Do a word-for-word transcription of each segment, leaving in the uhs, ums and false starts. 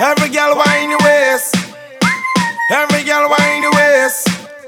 Every girl wind your waist. Every girl wind your waist.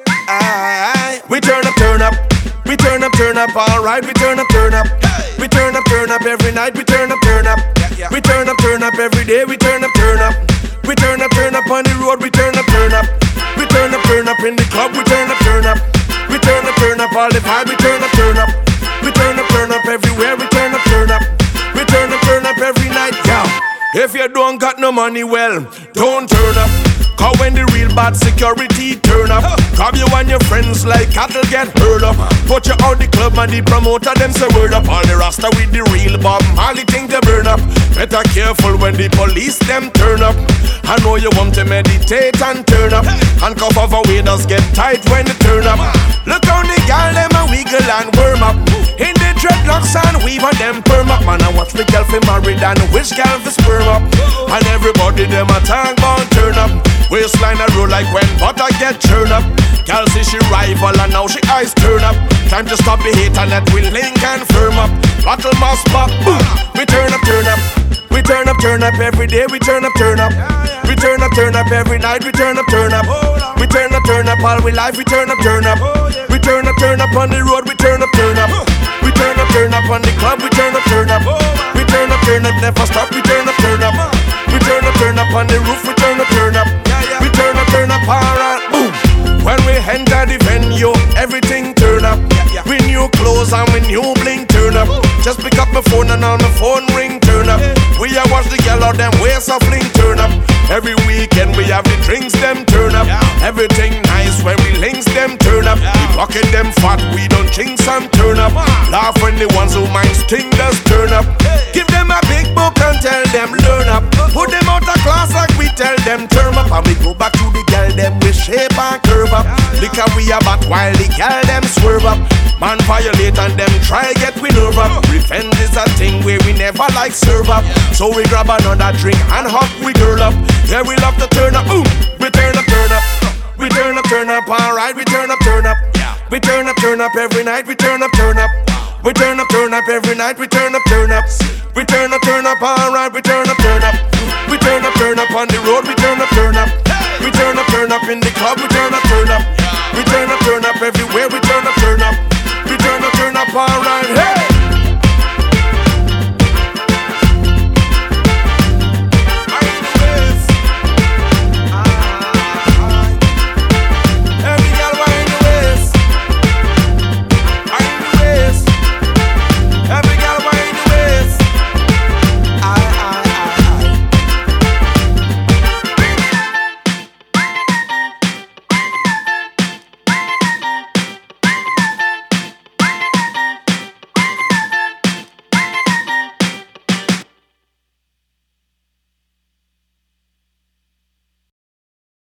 Aye. We turn up, turn up. We turn up, turn up. Alright, we turn up, turn up. We turn up, turn up every night. We turn up, turn up. We turn up, turn up every day. We turn up, turn up. We turn up, turn up on the road. We turn up, turn up. We turn up, turn up in the club. We turn up, turn up. We turn up, turn up all the time. We turn up, turn up. We turn up, turn up everywhere. We turn up, turn up. We turn up, turn up every night. Yeah. If you don't got no money, well, don't turn up. Cause when the real bad security turn up, grab you and your friends like cattle get herd up. Put you out the club and the promoter them say word up. All the rasta with the real Bob Marley thing they burn up. Better careful when the police them turn up. I know you want to meditate and turn up. Handcuff of a waiters get tight when they turn up. Look how the gal them a wiggle and worm up. In the dreadlocks and weave on them perm up. Man, I watch the girl fi married and wish girl fi sperm up. And everybody them a tongue bound turn up. Waistline a roll like when butter get churned up. Girl see she rival and now she eyes turn up. Time to stop the hate and let we link and firm up. Battle must pop, boom. We turn up, turn up. We turn up, turn up every day. We turn up, turn up. We turn up, turn up every night. We turn up, turn up. We turn up, turn up all we life. We turn up, turn up. We turn up, turn up on the road. We turn up, turn up. We turn up, turn up on the club. We turn up, turn up. We turn up, turn up, never stop. We turn up, turn up. We turn up, turn up on the roof. We turn up, turn up. We turn up, turn up, alright, boom. When we enter the venue, everything turn up. We new clothes and we new bling turn up. Just pick up my phone and all my phone ring turn up. We a watch the girl out them waist of fling turn up. Every weekend we have the drinks them turn up. Everything nice when we links them turn up. We pocket them fat, we don't chinks and turn up. Laugh when the ones who mind sting does turn up. Give them a big book and tell them learn up. Put them out of class like we tell them turn up. And we go back to the girl them with shape and curve up. Look how we are back while the girl them swerve up. Man violate and them try get we nerve up. Revenge is a thing where we never like serve up. So we grab another drink and hop we girl up. Yeah, we love to turn up, boom. We turn up, turn up. We turn up, turn up, alright. We turn up, turn up. We turn up, turn up every night. We turn up, turn up. We turn up, turn up every night. We turn up, turn up. We turn up, turn up, alright. We turn up, turn up. We turn up, turn up on the road. We turn up, turn up. We turn up, turn up in the club. We turn up, turn up. We turn up, turn up everywhere. We turn up, turn up. We turn up, turn up, alright. Hey.